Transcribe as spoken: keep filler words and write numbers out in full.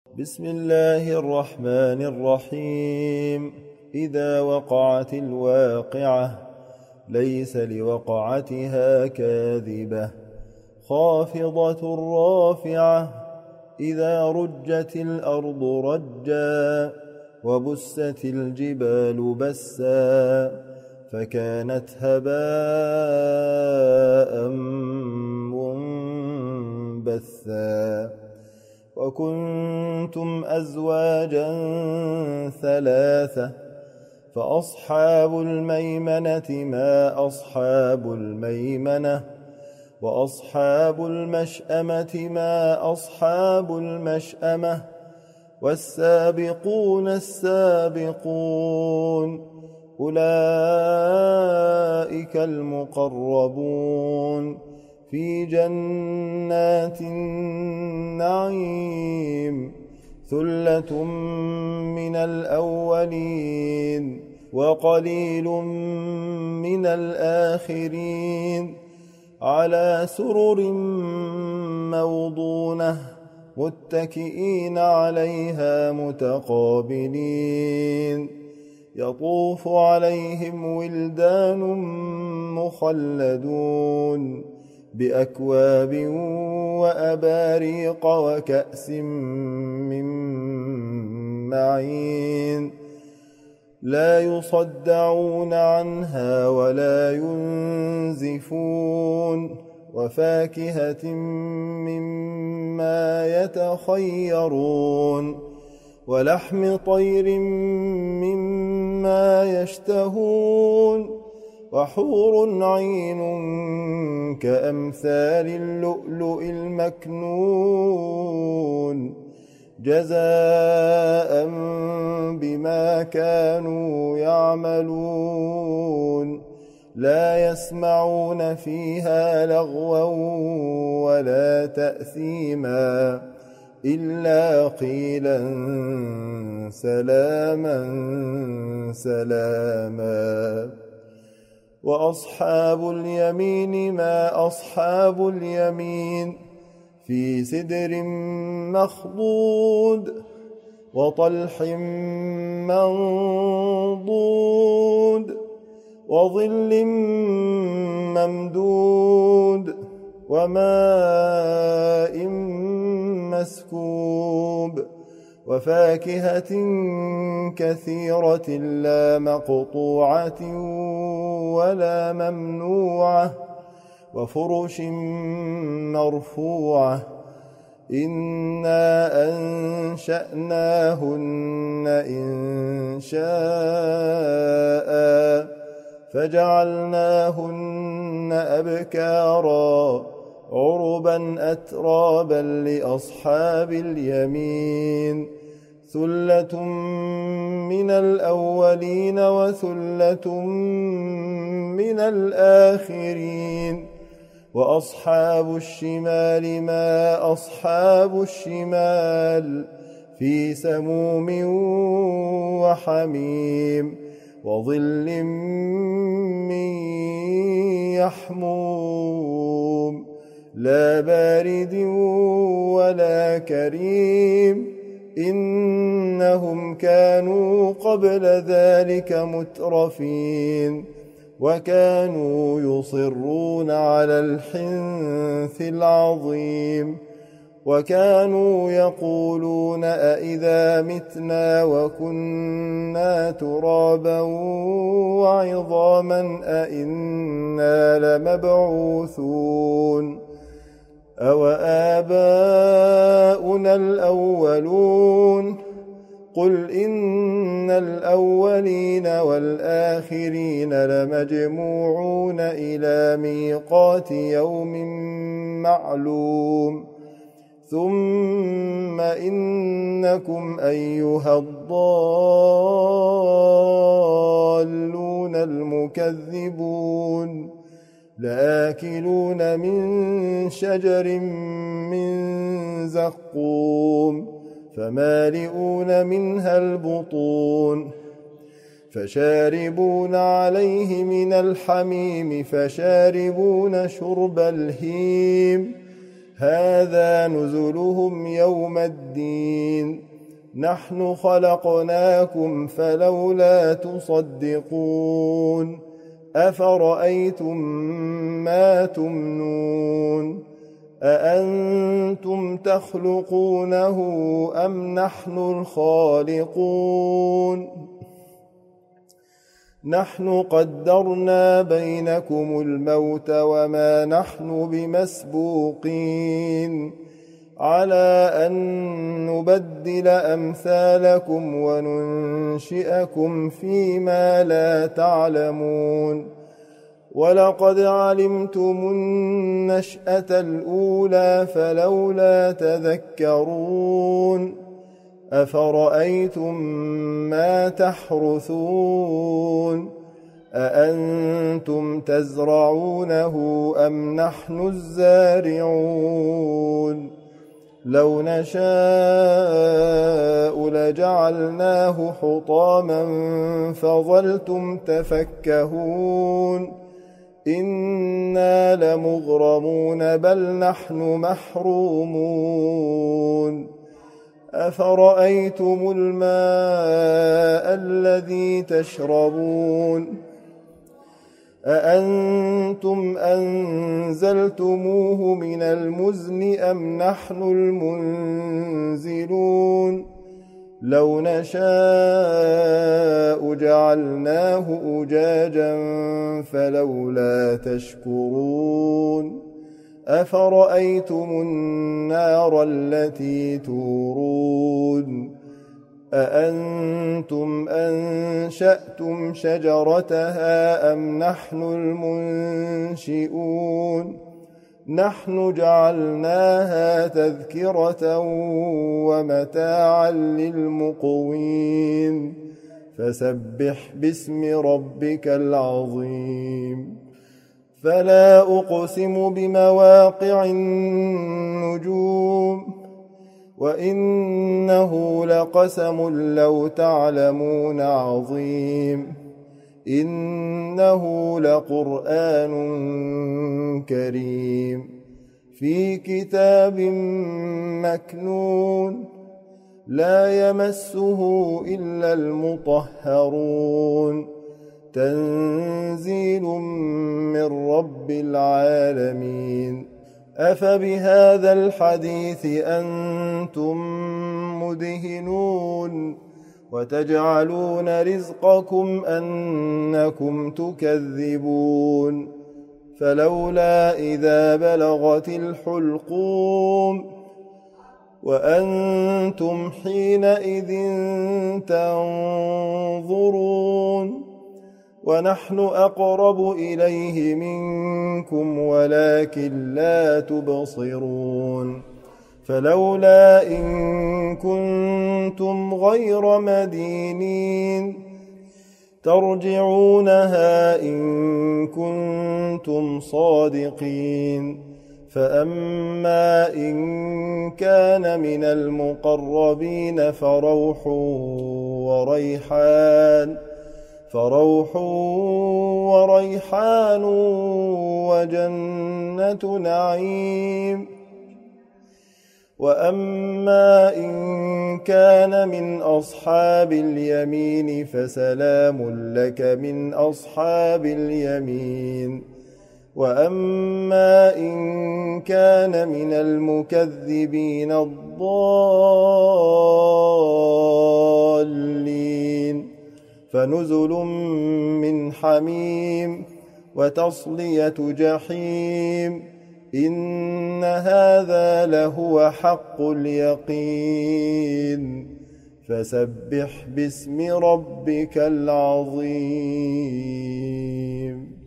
بسم الله الرحمن الرحيم. إذا وقعت الواقعة ليس لوقعتها كاذبة خافضة رافعة إذا رجت الأرض رجا وبست الجبال بسا فكانت هباء منبثا وكنتم أزواجا ثلاثة فأصحاب الميمنة ما أصحاب الميمنة وأصحاب المشأمة ما أصحاب المشأمة والسابقون السابقون أولئك المقربون في جنات النعيم ثلة من الأولين وقليل من الآخرين على سرر موضونة متكئين عليها متقابلين يطوف عليهم ولدان مخلدون بأكواب وأباريق وكأس من معين لا يصدعون عنها ولا ينزفون وفاكهة مما يتخيرون ولحم طير مما يشتهون وحور عين كأمثال اللؤلؤ المكنون جزاء بما كانوا يعملون لا يسمعون فيها لغوا ولا تأثيما إلا قيلا سلاما سلاما وأصحاب اليمين ما أصحاب اليمين في سدر مخضود وطلح منضود وظل ممدود وماء مسكوب وفاكهة كثيرة لا مقطوعة ولا ممنوعة وفرش مرفوعة إنا أنشأناهن إن شاء فجعلناهن أبكارا عربا أترابا لأصحاب اليمين ثلة من الأولين وثلة من الآخرين وأصحاب الشمال ما أصحاب الشمال في سموم وحميم وظل من يحموم لا بارد ولا كريم إنهم كانوا قبل ذلك مترفين وكانوا يصرون على الحنث العظيم وكانوا يقولون أئذا متنا وكنا ترابا وعظاما أئنا لمبعوثون أو آباؤنا الأولون قل إن الأولين والآخرين لمجموعون إلى ميقات يوم معلوم ثم إنكم أيها الضالون المكذبون لآكلون من شجر من زقوم فمالئون منها البطون فشاربون عليه من الحميم فشاربون شرب الهيم هذا نزلهم يوم الدين نحن خلقناكم فلولا تصدقون أفرأيتم ما تمنون أأنتم تخلقونه أم نحن الخالقون نحن قدرنا بينكم الموت وما نحن بمسبوقين على أن نبدل أمثالكم وننشئكم فيما لا تعلمون ولقد علمتم النشأة الأولى فلولا تذكرون أفرأيتم ما تحرثون أأنتم تزرعونه أم نحن الزارعون لو نشاء لجعلناه حطاما فظلتم تفكهون إنا لمغرمون بل نحن محرومون أفرأيتم الماء الذي تشربون أأنتم أنزلتموه من المزن أم نحن المنزلون لو نشاء جعلناه أجاجا فلولا تشكرون أفرأيتم النار التي تورون أأنتم أنشأتم شجرتها أم نحن المنشئون نحن جعلناها تذكرة ومتاعا للمقوين فسبح باسم ربك العظيم فلا أقسم بمواقع النجوم وإنه لقسم لو تعلمون عظيم إنه لقرآن كريم في كتاب مكنون لا يمسه إلا المطهرون تنزيل من رب العالمين أفبهذا الحديث أنتم مدهنون وتجعلون رزقكم أنكم تكذبون فلولا إذا بلغت الحلقوم وأنتم حينئذ تنظرون ونحن أقرب إليه منكم ولكن لا تبصرون فلولا إن كنتم غير مدينين ترجعونها إن كنتم صادقين فأما إن كان من المقربين فروح وريحان فروح وريحان وجنة نعيم وأما إن كان من أصحاب اليمين فسلام لك من أصحاب اليمين وأما إن كان من المكذبين الضالين فنزل من حميم وتصلية جحيم إن هذا لهو حق اليقين فسبح باسم ربك العظيم